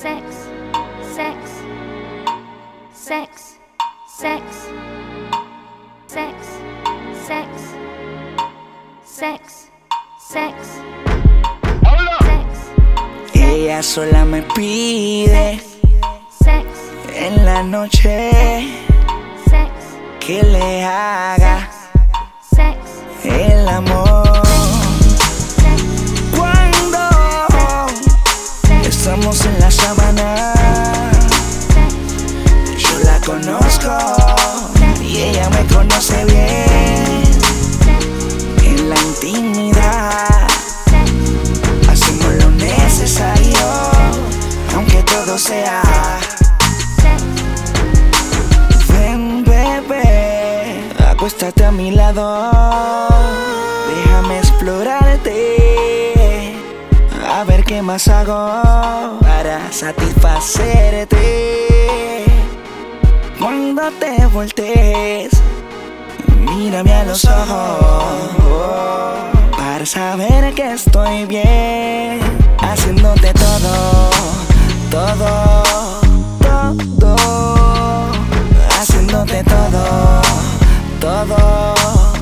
sex, sex, sex, sex, sex, sex, sex, sex, sex. Ella sola me pide Sex, en la noche sex, que le haga sex, el amor. Cuando estamos en la sabana, yo la conozco y ella me conoce bien. En la intimidad hacemos lo necesario, aunque todo sea. Ven, bebé, acuéstate a mi lado, déjame explorarte, a ver qué más hago para satisfacerte. Cuando te voltees, mírame a los ojos, para saber que estoy bien, haciéndote todo, todo, todo, haciéndote todo, todo,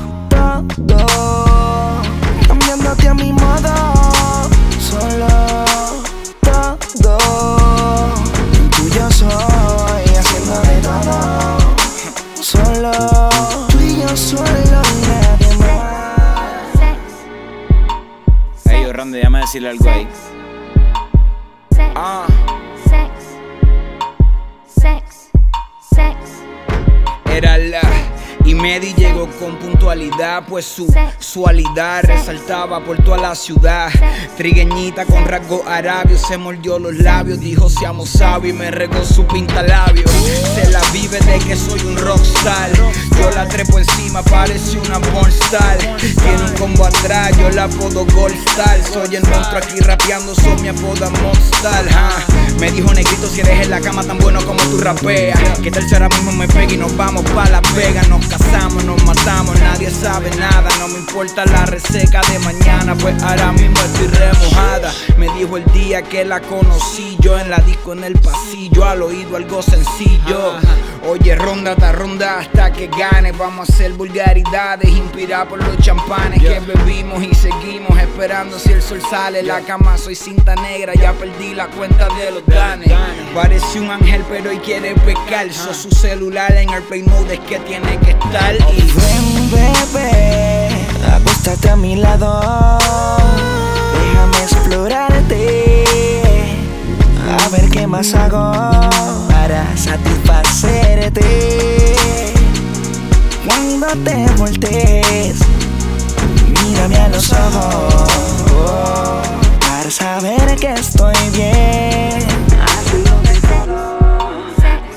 todo, cambiándote a mi modo, solo, todo, tuyo soy, haciéndote todo, solo, tú y yo solo, nadie más. sex, Ey, yo, Randy, déjame decirle algo ahí. sex, Ah, sex, sex, sex, era la y Medi llegó con puntualidad, pues su sualidad resaltaba por toda la ciudad. Trigueñita con rasgos arabios, se mordió los labios, dijo seamos sabios y me regó su pintalabio. Se la vive de que soy un rockstar, yo la trepo encima, parece una pornstar. Tiene un combo atrás, yo la apodo Gold Star. Soy el monstruo aquí rapeando, son mi apoda Monster. Me dijo negrito, si eres en la cama tan bueno como tú rapeas, que tal si ahora mismo me pega y nos vamos pa' la pega. Nos casamos, nos matamos, nadie sabe nada. No me importa la reseca de mañana, pues ahora mismo estoy remojada. Me dijo el día que la conocí, yo en la disco en el pasillo, al oído algo sencillo. Oye, ronda tras ronda hasta que gane. Vamos a hacer vulgaridades inspiradas por los champanes que bebimos y seguimos esperando si el sol sale. La cama soy cinta negra, ya perdí la cuenta de los danes. Parece un ángel pero hoy quiere pecar. Su celular en airplane mode es que tiene que estar. Y ven, bebé, acuéstate a mi lado, déjame explorarte, a ver qué más hago para satisfacerte. Cuando te voltees, mírame a los ojos, para saber que estoy bien, haciéndote todo,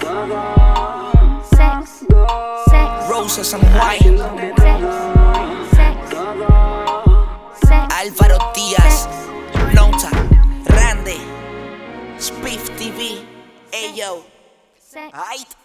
sex, sex, Roses and wine, sex, sex, Álvaro Díaz, Lonta, Randy, Spiff TV, Ayo, sex. Aight.